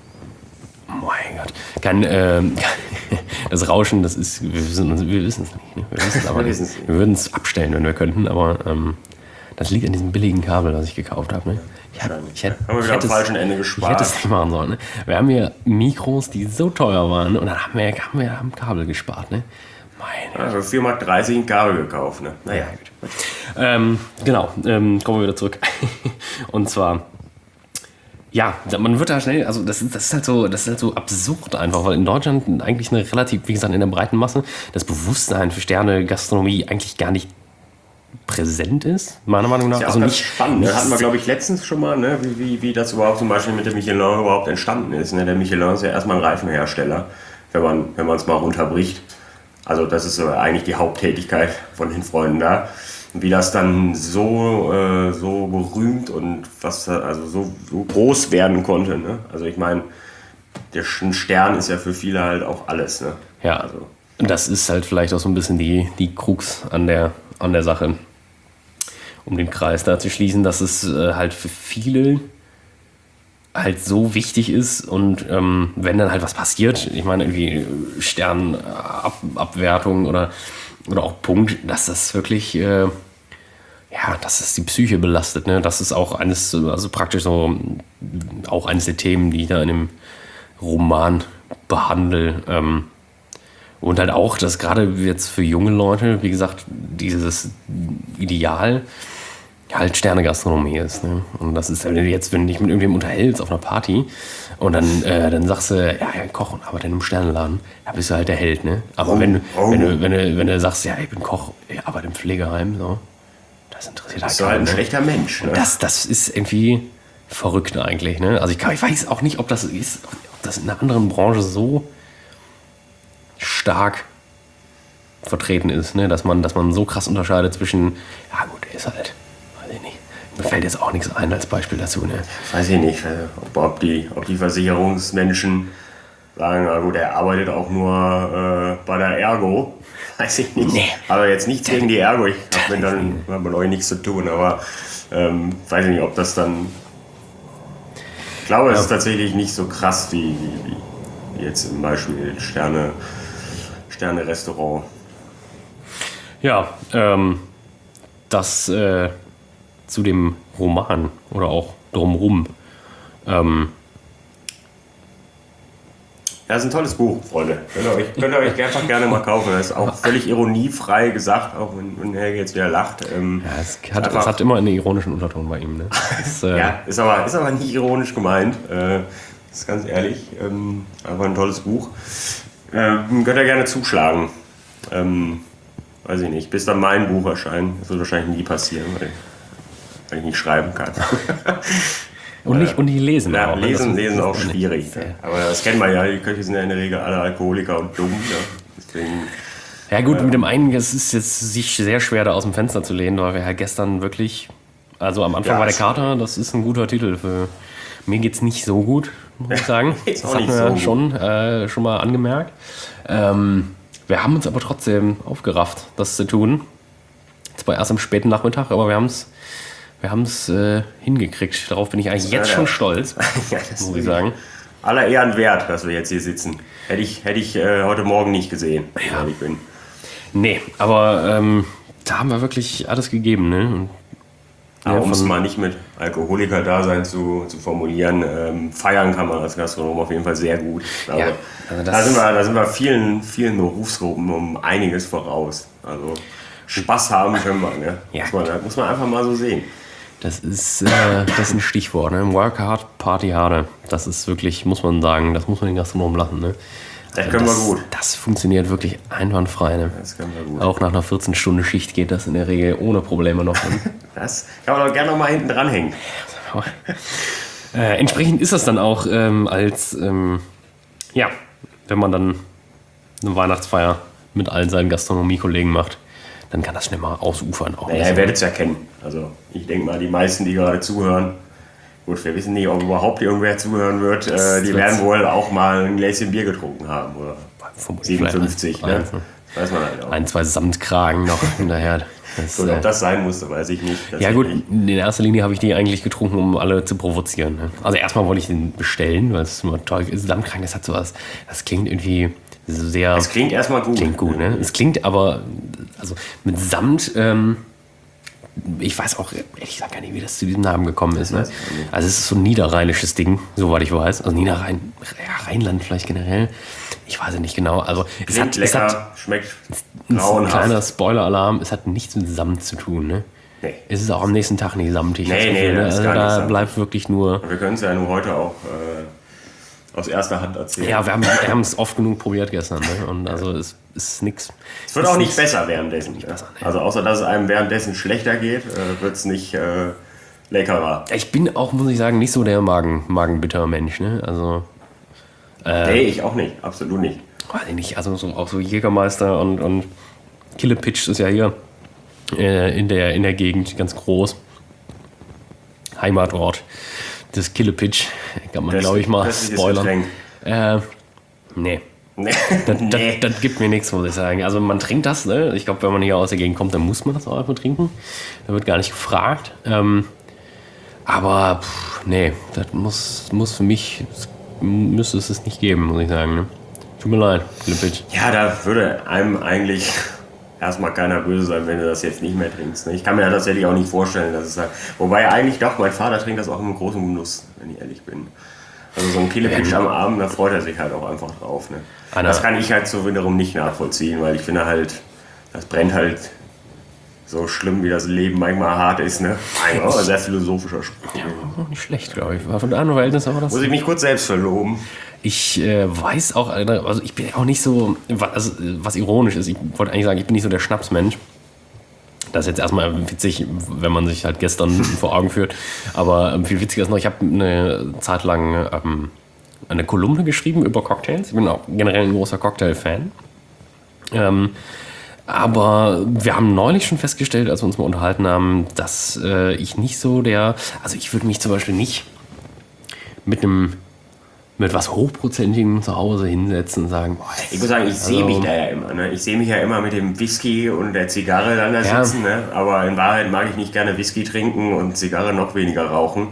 mein Gott, kein, äh, das Rauschen, das ist, wir wissen, wir wissen es nicht, ne? Wir wissen es aber nicht. Wir würden es abstellen, wenn wir könnten, aber ähm, das liegt an diesem billigen Kabel, was ich gekauft habe. Ne? Ich, hab, ich, hätte, haben wir wieder am falschen Ende gespart. Ich hätte es nicht machen sollen. Ne? Wir haben hier Mikros, die so teuer waren, und dann haben wir, haben wir am Kabel gespart. Ne? Meine also vier Mark dreißig ein Kabel gekauft. Ne? Naja, gut. Ähm, genau, ähm, kommen wir wieder zurück. Und zwar, ja, man wird da schnell, also das ist, das ist halt so, das ist halt so absurd einfach, weil in Deutschland eigentlich eine relativ, wie gesagt, in der breiten Masse das Bewusstsein für Sterne Gastronomie eigentlich gar nicht präsent ist, meiner Meinung nach. Das ist ja also auch nicht spannend. Ne? Hatten wir, glaube ich, letztens schon mal, ne? wie, wie, wie das überhaupt zum Beispiel mit dem Michelin überhaupt entstanden ist. Ne? Der Michelin ist ja erstmal ein Reifenhersteller, wenn man wenn man es mal runterbricht. Also das ist so eigentlich die Haupttätigkeit von den Freunden da. wie das dann so, äh, so berühmt und was da- also so, so groß werden konnte. Ne? Also ich meine, der Sch- ein Stern ist ja für viele halt auch alles. Ne? Ja, Also, das ist halt vielleicht auch so ein bisschen die, die Krux an der, an der Sache, um den Kreis da zu schließen, dass es äh, halt für viele halt so wichtig ist und ähm, wenn dann halt was passiert, ich meine irgendwie Sternabwertung oder, oder auch Punkt, dass das wirklich, äh, ja, dass es die Psyche belastet, ne? Das ist auch eines, also praktisch so, auch eines der Themen, die ich da in dem Roman behandle. Ähm, und halt auch, dass gerade jetzt für junge Leute, wie gesagt, dieses Ideal halt Sternegastronomie ist. Ne? Und das ist, wenn du jetzt, wenn du dich mit irgendjemandem unterhältst auf einer Party und dann, äh, dann sagst du, ja, ja, Koch und arbeite in einem Sternenladen, da bist du halt der Held. Ne? Aber Oh, wenn, du, oh. wenn, du, wenn, du, wenn du sagst, ja, ich bin Koch, ich arbeite im Pflegeheim, so, das interessiert halt bist du halt ein keinen. Ne? schlechter Mensch. Ne? Das, das ist irgendwie verrückt eigentlich. Ne? Also ich, kann, ich weiß auch nicht, ob das ist, ob das in einer anderen Branche so stark vertreten ist, ne? dass, man, dass man so krass unterscheidet zwischen, ja gut, der ist halt, weiß ich nicht, mir fällt jetzt auch nichts ein als Beispiel dazu. Ne? Weiß ich nicht, äh, ob, ob, die, ob die Versicherungsmenschen sagen, na gut, er arbeitet auch nur äh, bei der Ergo. Weiß ich nicht. Nee. Aber jetzt nichts gegen die Ergo. Ich habe mit, dann- hab mit euch nichts zu tun. Aber ähm, weiß ich nicht, ob das dann. Ich glaube, es ist tatsächlich nicht so krass wie, wie, wie jetzt zum Beispiel Sterne, Sterne-Restaurant. Ja, ähm, das äh, zu dem Roman oder auch drumherum. Ähm, Ja, das ist ein tolles Buch, Freunde. Könnt ihr euch, könnt ihr euch einfach gerne mal kaufen. Das ist auch völlig ironiefrei gesagt, auch wenn, wenn Helge jetzt wieder lacht. Ähm, ja, es, hat, einfach- es hat immer einen ironischen Unterton bei ihm. Ne? Das, äh, Ja, ist aber, ist aber nicht ironisch gemeint. Äh, ist ganz ehrlich. Ähm, einfach ein tolles Buch. Ähm, könnt ihr gerne zuschlagen. Ähm, weiß ich nicht. Bis dann mein Buch erscheint. Das wird wahrscheinlich nie passieren, weil, weil ich nicht schreiben kann. und, nicht, und nicht lesen Ja, auch. ne? lesen, Das- lesen das- auch das- schwierig. Ja. Ja. Aber das kennt man ja. Die Köche sind ja in der Regel alle Alkoholiker und dumm. Ja. Deswegen, Ja gut, mit dem einen, es ist jetzt sich sehr schwer da aus dem Fenster zu lehnen, weil wir ja gestern wirklich, also am Anfang Ja, war der es- Kater, das ist ein guter Titel für, mir geht's nicht so gut, muss ich sagen. Geht's Das auch hatten nicht wir so gut. schon, äh, schon mal angemerkt. Ähm, wir haben uns aber trotzdem aufgerafft, das zu tun. Zwar erst am späten Nachmittag, aber wir haben es wir haben's, äh, hingekriegt. Darauf bin ich eigentlich jetzt ja, schon ja. stolz, ja, das muss ist ich sagen. aller Ehren wert, dass wir jetzt hier sitzen. Hätte ich, hätte ich äh, heute Morgen nicht gesehen, wenn ich Ja. ehrlich bin. Nee, aber ähm, da haben wir wirklich alles gegeben. Ne? Und, Aber ja, um es von- mal nicht mit Alkoholiker-Dasein zu, zu formulieren, ähm, feiern kann man als Gastronom auf jeden Fall sehr gut. Aber Ja, also das- da, sind wir, da sind wir vielen, vielen Berufsgruppen um einiges voraus. Also Spaß haben können wir. Ne? Ja. Muss, man, das muss man einfach mal so sehen. Das ist, äh, das ist ein Stichwort. Ne? Work hard, party harder. Das ist wirklich, muss man sagen, das muss man den Gastronomen lassen. Ne? Das können das, wir gut. Das funktioniert wirklich einwandfrei. Ne? Das können wir gut. Auch nach einer vierzehn-Stunden-Schicht geht das in der Regel ohne Probleme noch. Ne? Das kann man doch gerne noch mal hinten dranhängen. äh, entsprechend ist das dann auch ähm, als, ähm, ja, wenn man dann eine Weihnachtsfeier mit allen seinen Gastronomiekollegen macht, dann kann das schnell mal ausufern. Auch Naja, ihr werdet es ja kennen. Also ich denke mal, die meisten, die gerade zuhören, gut, wir wissen nicht, ob überhaupt irgendwer zuhören wird, äh, die wird's- werden wohl auch mal ein Gläschen Bier getrunken haben. Oder Vermutlich siebenundfünfzig, vielleicht ne? eins, ne? Das weiß man halt auch. Ein, zwei Samtkragen noch hinterher. Das, Gut, äh, ob das sein musste, weiß ich nicht. ja gut, Tatsächlich. in erster Linie habe ich die eigentlich getrunken, um alle zu provozieren. Ne? Also erstmal wollte ich den bestellen, weil es immer toll ist. Samtkrank, das hat sowas, das klingt irgendwie so sehr... Es klingt erstmal gut. Klingt gut, ne? Es klingt aber, also mit Samt, ähm, ich weiß auch ehrlich gesagt gar nicht, wie das zu diesem Namen gekommen ist. Ne? weiß ich auch nicht. Also es ist so ein niederrheinisches Ding, soweit ich weiß. Also Niederrhein, ja, Rheinland vielleicht generell. Ich weiß es nicht genau. Also es Klingt hat, es lecker, hat schmeckt ein grauenhaft. kleiner Spoiler-Alarm, es hat nichts mit Samt zu tun. Ne? Nee. Es ist auch am nächsten Tag nicht samtig. Nee, das nee, Gefühl, ne? das ist Also gar nicht da samtig. bleibt wirklich nur... Wir können es ja nur heute auch äh, aus erster Hand erzählen. Ja, wir haben wir haben es oft genug probiert gestern. Ne? Und also es ist nichts. Es wird auch nicht besser währenddessen. Ne? besser, nee. Also außer dass es einem währenddessen schlechter geht, äh, wird es nicht äh, leckerer. Ich bin auch, muss ich sagen, nicht so der Magen, magenbitter Mensch. Ne? Also, Nee, ich auch nicht. Absolut nicht. weiß ich nicht, also so, auch so Jägermeister und, und Killepitch ist ja hier äh, in, der, in der Gegend, ganz groß. Heimatort des Killepitch, kann man, glaube ich, mal spoilern. Äh, nee. Nee. Das, das, nee. das gibt mir nichts, muss ich sagen. Also man trinkt das, ne? Ich glaube, wenn man hier aus der Gegend kommt, dann muss man das auch einfach trinken. Da wird gar nicht gefragt. Ähm, aber, pff, nee, das muss, muss für mich, müsste es es nicht geben, muss ich sagen. Ne? Tut mir leid, Killepitch. Ja, da würde einem eigentlich erstmal keiner böse sein, wenn du das jetzt nicht mehr trinkst. Ne? Ich kann mir ja tatsächlich auch nicht vorstellen, dass es halt, wobei eigentlich doch, mein Vater trinkt das auch im großen Genuss, wenn ich ehrlich bin. Also so ein Killepitch am Abend, da freut er sich halt auch einfach drauf. Ne? Das kann ich halt so wiederum nicht nachvollziehen, weil ich finde halt, das brennt halt so schlimm, wie das Leben manchmal hart ist. Ne? Ein oh, sehr philosophischer Spruch. Ja, nicht schlecht, glaube ich. War von der anderen Verhältnis aber das. Muss ich mich kurz selbst verloben. Ich äh, weiß auch, also ich bin auch nicht so, was, was ironisch ist, ich wollte eigentlich sagen, ich bin nicht so der Schnapsmensch. Das ist jetzt erstmal witzig, wenn man sich halt gestern vor Augen führt. Aber ähm, viel witziger ist noch, ich habe eine Zeit lang ähm, eine Kolumne geschrieben über Cocktails. Ich bin auch generell ein großer Cocktail-Fan. Ähm, aber wir haben neulich schon festgestellt, als wir uns mal unterhalten haben, dass äh, ich nicht so der... Also ich würde mich zum Beispiel nicht mit einem... mit was Hochprozentigem zu Hause hinsetzen und sagen, boah, ich muss sagen, ich also, sehe mich da ja immer. Ne? Ich sehe mich ja immer mit dem Whisky und der Zigarre dann da ja. sitzen. Ne? Aber in Wahrheit mag ich nicht gerne Whisky trinken und Zigarre noch weniger rauchen.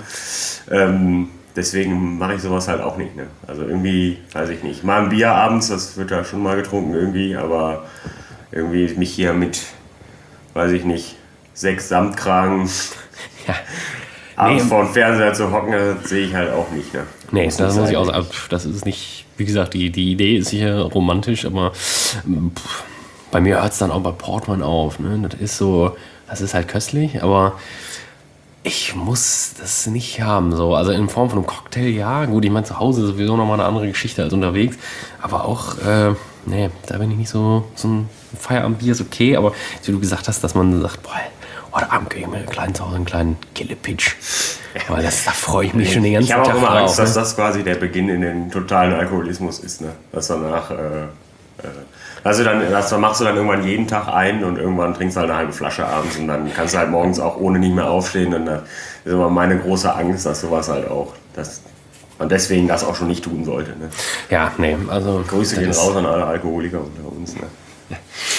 Ähm, deswegen mache ich sowas halt auch nicht. Ne? Also irgendwie, weiß ich nicht. Mal ein Bier abends, das wird da schon mal getrunken irgendwie. Aber irgendwie mich hier mit, weiß ich nicht, sechs Samtkragen... Ja. Abends nee, vor dem Fernseher zu hocken, das sehe ich halt auch nicht. Ne? Nee, das, das muss ich auch sagen. Das ist nicht, wie gesagt, die, die Idee ist sicher romantisch, aber pff, bei mir hört es dann auch bei Portwein auf. Ne? Das ist so, das ist halt köstlich, aber ich muss das nicht haben. So. Also in Form von einem Cocktail, ja, gut, ich meine, zu Hause ist sowieso nochmal eine andere Geschichte als unterwegs, aber auch, äh, nee, da bin ich nicht so, so ein Feierabendbier ist okay, aber wie du gesagt hast, dass man sagt, boah, heute Abend kriege ich mir einen kleinen zu Hause, einen kleinen Killepitch. Aber das, da freue ich mich schon den ganzen Tag drauf. Ich habe auch immer Angst, ne? dass das quasi der Beginn in den totalen Alkoholismus ist. Ne? Dass danach, äh, äh, also dann, das machst du dann irgendwann jeden Tag ein und irgendwann trinkst du halt eine halbe Flasche abends und dann kannst du halt morgens auch ohne nicht mehr aufstehen. Und das ist immer meine große Angst, dass sowas halt auch, dass man deswegen das auch schon nicht tun sollte. Ne? Ja, nee, also... Grüße gehen raus an alle Alkoholiker unter uns. Ne? Ja.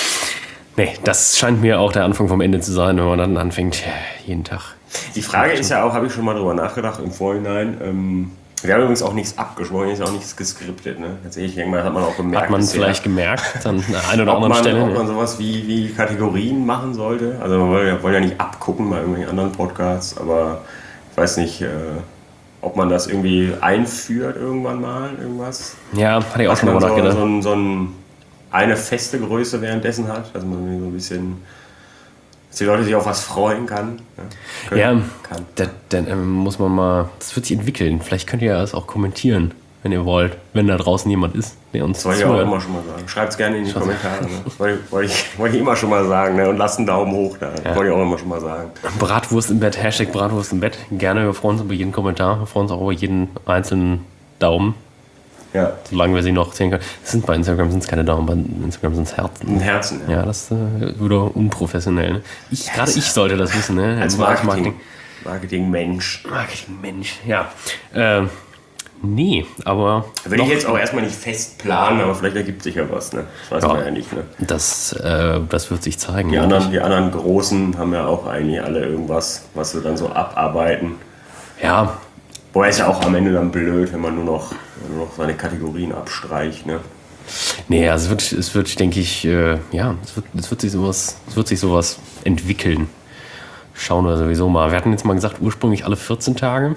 Nee, das scheint mir auch der Anfang vom Ende zu sein, wenn man dann anfängt, jeden Tag. Die Frage ist ja auch, habe ich schon mal drüber nachgedacht im Vorhinein, ähm, wir haben übrigens auch nichts abgesprochen, ist auch nichts geskriptet. Ne? Tatsächlich, irgendwann hat man auch gemerkt. Hat man vielleicht gemerkt an einer oder anderen man, Stelle. Ob man sowas wie, wie Kategorien machen sollte. Also wir wollen ja, wollen ja nicht abgucken bei irgendwelchen anderen Podcasts, aber ich weiß nicht, äh, ob man das irgendwie einführt irgendwann mal, irgendwas. Ja, hatte ich auch schon mal nachgedacht. So, so, so ein eine feste Größe währenddessen hat, dass man so ein bisschen, dass die Leute sich auf was freuen kann. Ja, ja kann. dann ähm, muss man mal, das wird sich entwickeln. Vielleicht könnt ihr das auch kommentieren, wenn ihr wollt, wenn da draußen jemand ist, der uns zuhört. Das wollte ich auch immer schon mal sagen. Schreibt es gerne in die Schaut Kommentare. Ne? Das wollte ich, wollte, ich, wollte ich immer schon mal sagen. Ne? Und lasst einen Daumen hoch da. Das ja. wollte ich auch immer schon mal sagen. Bratwurst im Bett, Hashtag Bratwurst im Bett. Gerne, wir freuen uns über jeden Kommentar. Wir freuen uns auch über jeden einzelnen Daumen. Ja. Solange wir sie noch zählen können. Das sind bei Instagram sind es keine Daumen, bei Instagram sind es Herzen. Herzen, ja. Ja, das ist äh, wieder unprofessionell. Ne? Ich, ja, gerade ich sollte das wissen. Ne? Als Marketing, Marketing-Mensch. Marketing-Mensch, ja. Äh, nee, aber... Würde ich jetzt auch erstmal nicht fest planen, aber vielleicht ergibt sich ja was. Ne? Das weiß ja, man ja nicht. Ne? Das, äh, das wird sich zeigen. Die anderen, die anderen Großen haben ja auch eigentlich alle irgendwas, was sie dann so abarbeiten. Ja. Boah, ist ja auch am Ende dann blöd, wenn man nur noch, nur noch seine Kategorien abstreicht, ne? Nee, also es wird, es wird denke ich, äh, ja, es wird, es, wird sich sowas, es wird sich sowas entwickeln. Schauen wir sowieso mal. Wir hatten jetzt mal gesagt, ursprünglich alle vierzehn Tage.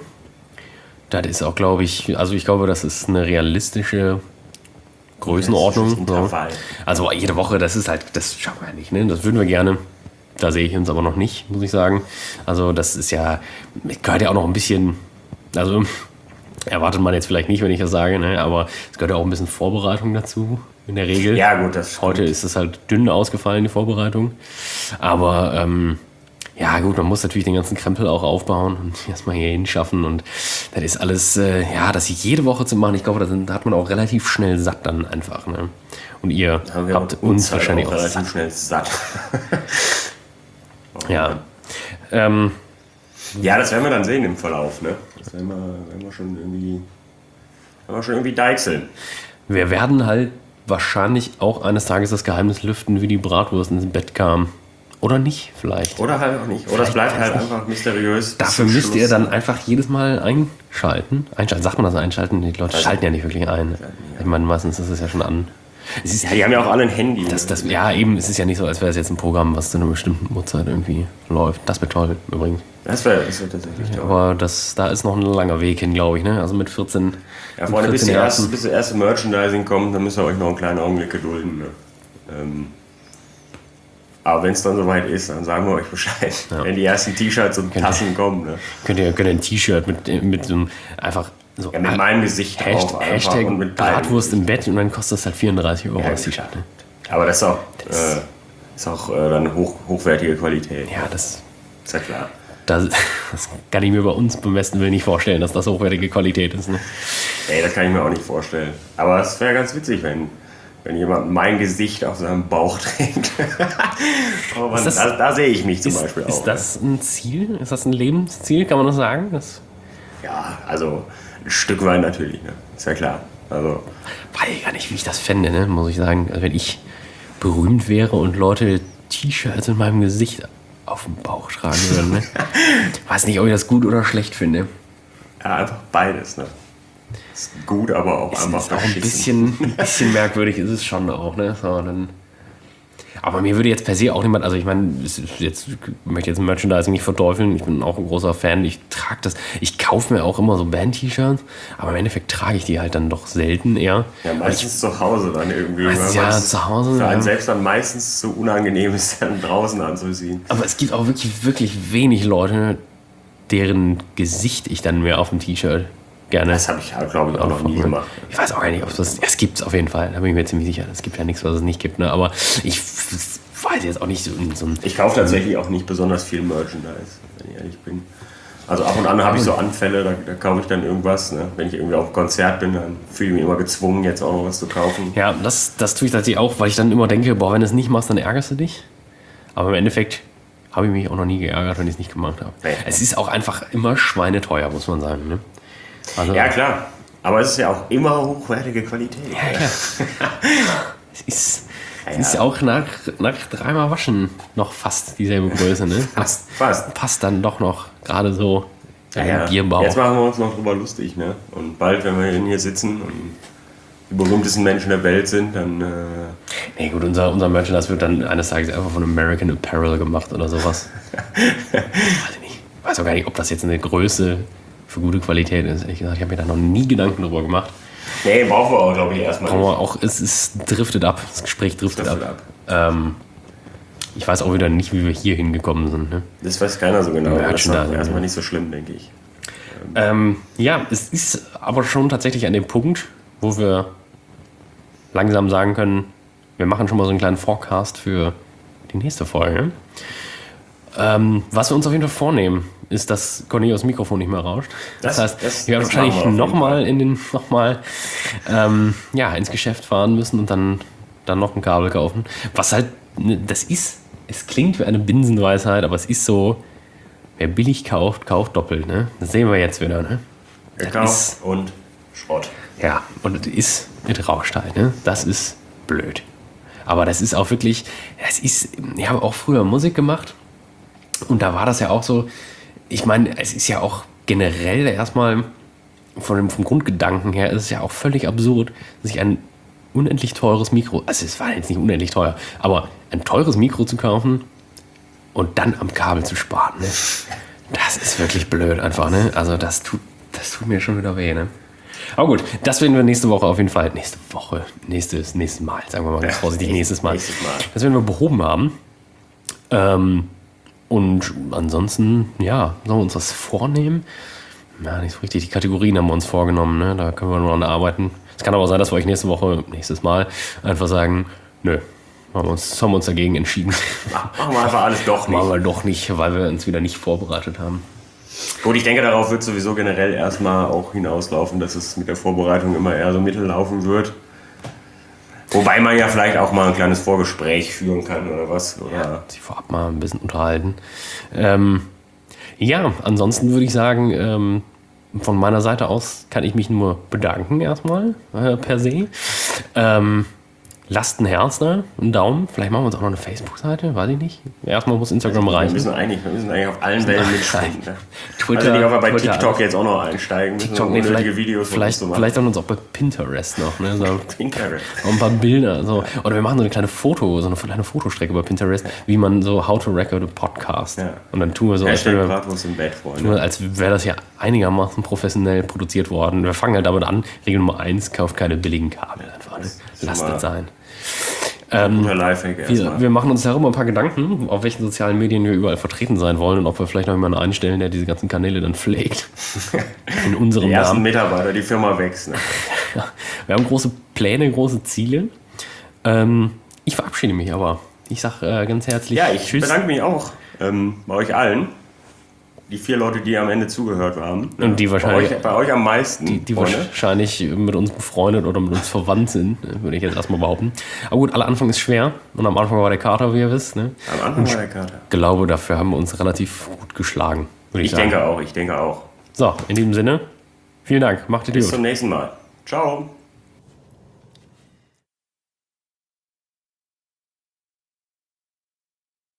Das ist auch, glaube ich, also ich glaube, das ist eine realistische Größenordnung. So. Also jede Woche, das ist halt, das schaffen wir ja nicht, ne? Das würden wir gerne. Da sehe ich uns aber noch nicht, muss ich sagen. Also das ist ja, gehört ja auch noch ein bisschen... Also erwartet man jetzt vielleicht nicht, wenn ich das sage, ne? Aber es gehört ja auch ein bisschen Vorbereitung dazu, in der Regel. Ja gut, das stimmt. Heute ist es halt dünn ausgefallen, die Vorbereitung. Aber ähm, ja gut, man muss natürlich den ganzen Krempel auch aufbauen und erstmal hier hinschaffen. Und das ist alles, äh, ja, das jede Woche zu machen, ich glaube, da hat man auch relativ schnell satt dann einfach. Ne? Und ihr habt uns, uns wahrscheinlich auch relativ satt. schnell satt. Ja. Ähm, ja, das werden wir dann sehen im Verlauf, ne? Das werden wir, werden wir schon irgendwie, werden wir schon irgendwie deichseln. Wir werden halt wahrscheinlich auch eines Tages das Geheimnis lüften, wie die Bratwurst ins Bett kam. Oder nicht, vielleicht. Oder halt auch nicht. Oder es bleibt halt einfach mysteriös. Dafür müsst ihr dann einfach jedes Mal einschalten. Einschalten, sagt man das einschalten? Die Leute schalten ja nicht wirklich ein. Ich meine, meistens ist es ja schon an. Es ist, ja, die haben ja auch alle ein Handy. Das, das, ja, eben, es ist ja nicht so, als wäre es jetzt ein Programm, was zu einer bestimmten Uhrzeit irgendwie läuft. Das wäre toll, übrigens. Das wäre wär tatsächlich toll. Aber das, da ist noch ein langer Weg hin, glaube ich. Ne? Also mit vierzehn. Ja, Freunde, bis, erste, bis das erste Merchandising kommt, dann müsst ihr euch noch einen kleinen Augenblick gedulden. Ne? Ähm, aber wenn es dann soweit ist, dann sagen wir euch Bescheid. Ja. Wenn die ersten T-Shirts und könnt Tassen ihr, kommen. Ne? Könnt ihr, könnt ihr ein T-Shirt mit, mit so einem einfach. So ja, mit meinem Gesicht Hasht, drauf. Hashtag und mit Bratwurst im Bett und dann kostet das halt vierunddreißig Euro ja, das T-Shirt. Ne? Aber das ist auch, das äh, ist auch äh, dann hoch, hochwertige Qualität. Ja, das ist ja klar. Das, das kann ich mir bei uns beim besten Willen nicht vorstellen, dass das hochwertige Qualität ist. Ne? Ey, das kann ich mir auch nicht vorstellen. Aber es wäre ganz witzig, wenn, wenn jemand mein Gesicht auf seinem Bauch trägt. oh Mann, das, da, da sehe ich mich zum ist, Beispiel auch. Ist das ein Ziel? Ist das ein Lebensziel? Kann man das sagen? Das ja, also ein Stück weit natürlich. Ne? Ist ja klar. Also weiß ich gar nicht, wie ich das fände, ne? Muss ich sagen. Also wenn ich berühmt wäre und Leute T-Shirts in meinem Gesicht auf dem Bauch tragen würden. Ne? Weiß nicht, ob ich das gut oder schlecht finde. Ja, einfach beides. Ne? Ist gut, aber auch ist, einfach ist auch ein bisschen, ein bisschen merkwürdig ist es schon auch. Ne? So, dann aber mir würde jetzt per se auch niemand, also ich meine, jetzt ich möchte jetzt Merchandising nicht verteufeln, ich bin auch ein großer Fan, ich trage das, ich kaufe mir auch immer so Band-T-Shirts, aber im Endeffekt trage ich die halt dann doch selten eher. Ja, meistens ich, zu Hause dann irgendwie. Meistens, ja, zu Hause. Für einen ja. selbst dann meistens so unangenehm ist, dann draußen anzuziehen. Aber es gibt auch wirklich, wirklich wenig Leute, deren Gesicht ich dann mehr auf dem T-Shirt gerne. Das habe ich, glaube ich, auch noch nie gemacht. Ich weiß auch gar nicht, ob es das. Es gibt es auf jeden Fall, da bin ich mir ziemlich sicher. Es gibt ja nichts, was es nicht gibt. Ne? Aber ich weiß jetzt auch nicht so, so ein. Ich kaufe tatsächlich auch nicht besonders viel Merchandise, wenn ich ehrlich bin. Also ab und an habe ich so Anfälle, da, da kaufe ich dann irgendwas. Ne? Wenn ich irgendwie auf einem Konzert bin, dann fühle ich mich immer gezwungen, jetzt auch noch was zu kaufen. Ja, das, das tue ich tatsächlich auch, weil ich dann immer denke, boah, wenn du es nicht machst, dann ärgerst du dich. Aber im Endeffekt habe ich mich auch noch nie geärgert, wenn ich es nicht gemacht habe. Nee. Es ist auch einfach immer schweineteuer, muss man sagen. Ne? Also, ja, klar. Aber es ist ja auch immer hochwertige Qualität. Ja, ja. es ist, ja, ja. ist ja auch nach, nach dreimal Waschen noch fast dieselbe Größe. Ne? Fast, fast. Passt dann doch noch gerade so ja, ja. Bierbauch. Jetzt machen wir uns noch drüber lustig. Ne? Und bald, wenn wir hier sitzen und die berühmtesten Menschen der Welt sind, dann... Äh nee, gut, unser, unser Merchandise wird dann eines Tages einfach von American Apparel gemacht oder sowas. Weiß ich nicht. Ich weiß auch gar nicht, ob das jetzt eine Größe für gute Qualität ist. Ehrlich gesagt, ich habe mir da noch nie Gedanken drüber gemacht. Nee, brauchen wir auch, glaube ich, erstmal nicht. Aber auch, es ist driftet ab. Das Gespräch driftet, driftet ab. ab. Ähm, ich weiß auch wieder nicht, wie wir hier hingekommen sind. Ne? Das weiß keiner so genau. Das ist erstmal nicht so schlimm, denke ich. Ähm, ja, es ist aber schon tatsächlich an dem Punkt, wo wir langsam sagen können, wir machen schon mal so einen kleinen Forecast für die nächste Folge. Ähm, was wir uns auf jeden Fall vornehmen, ist, dass Cornelius Mikrofon nicht mehr rauscht. Das, das heißt, das, wir werden wahrscheinlich nochmal in den noch mal, ähm, ja, ins Geschäft fahren müssen und dann, dann noch ein Kabel kaufen. Was halt, das ist, es klingt wie eine Binsenweisheit, aber es ist so, wer billig kauft, kauft doppelt. Ne? Das sehen wir jetzt wieder. Ne? Gekauft und Schrott. Ja, und es ist mit rauscht halt. Ne? Das ist blöd. Aber das ist auch wirklich, das ist, ich habe auch früher Musik gemacht und da war das ja auch so, ich meine, es ist ja auch generell erstmal von dem, vom Grundgedanken her, ist es ja auch völlig absurd, sich ein unendlich teures Mikro, also es war jetzt nicht unendlich teuer, aber ein teures Mikro zu kaufen und dann am Kabel zu sparen. Ne? Das ist wirklich blöd einfach. Ne? Also das tut, das tut mir schon wieder weh. Ne? Aber gut, das werden wir nächste Woche auf jeden Fall, nächste Woche, nächstes, nächstes Mal, sagen wir mal ganz vorsichtig, nächstes Mal. nächstes Mal. Das werden wir behoben haben. Ähm, und ansonsten, ja, sollen wir uns das vornehmen? Ja, nicht so richtig. Die Kategorien haben wir uns vorgenommen, ne? Da können wir nur an arbeiten. Es kann aber sein, dass wir euch nächste Woche, nächstes Mal einfach sagen, nö, haben wir uns, haben wir uns dagegen entschieden. Machen wir einfach alles doch nicht. Machen wir doch nicht, weil wir uns wieder nicht vorbereitet haben. Gut, ich denke, darauf wird sowieso generell erstmal auch hinauslaufen, dass es mit der Vorbereitung immer eher so mittellaufen wird. Wobei man ja vielleicht auch mal ein kleines Vorgespräch führen kann oder was. Oder? Ja, sich vorab mal ein bisschen unterhalten. Ähm, ja, ansonsten würde ich sagen, ähm, von meiner Seite aus kann ich mich nur bedanken erstmal äh, per se. Ähm, lasst ein Herz da, einen Daumen. Vielleicht machen wir uns auch noch eine Facebook-Seite, weiß ich nicht. Erstmal muss Instagram Also, rein. Wir müssen eigentlich, wir müssen eigentlich auf allen Wellen mitspringen. Ne? Twitter, also nicht, ob wir bei Twitter, TikTok alles. jetzt auch noch einsteigen müssen, TikTok, um nee, unnötige vielleicht, Videos vielleicht, zu machen. vielleicht dann uns auch bei Pinterest noch. Ne? So, Pinterest. auch ein paar Bilder. So. Oder wir machen so eine kleine Foto, so eine kleine Fotostrecke bei Pinterest, wie man so How to Record a Podcast. Ja. Und dann tun wir so, als Hashtag wäre Bratwurst im Bett, Freunde. als wäre das ja einigermaßen professionell produziert worden. Wir fangen halt damit an. Regel Nummer eins, kauft keine billigen Kabel einfach. Ne? Lasst mal- es sein. Guter Lifehack Wir, erstmal. wir machen uns darüber ein paar Gedanken, auf welchen sozialen Medien wir überall vertreten sein wollen und ob wir vielleicht noch jemanden einstellen, der diese ganzen Kanäle dann pflegt. In unserem Die ersten Namen. Mitarbeiter, die Firma wächst. Ne? Ja, wir haben große Pläne, große Ziele. Ähm, ich verabschiede mich aber. Ich sage äh, ganz herzlich Ja, ich Tschüss. bedanke mich auch ähm, bei euch allen. Die vier Leute, die am Ende zugehört haben. Und die wahrscheinlich- Bei euch, bei euch am meisten. Die, die Freunde. wahrscheinlich mit uns befreundet oder mit uns verwandt sind, würde ich jetzt erstmal behaupten. Aber gut, aller Anfang ist schwer. Und am Anfang war der Kater, wie ihr wisst. Ne? Am Anfang war der Kater. Ich glaube, dafür haben wir uns relativ gut geschlagen, würde ich, Ich sagen. denke auch, ich denke auch. So, in diesem Sinne, vielen Dank. Macht es Bis gut. zum nächsten Mal. Ciao.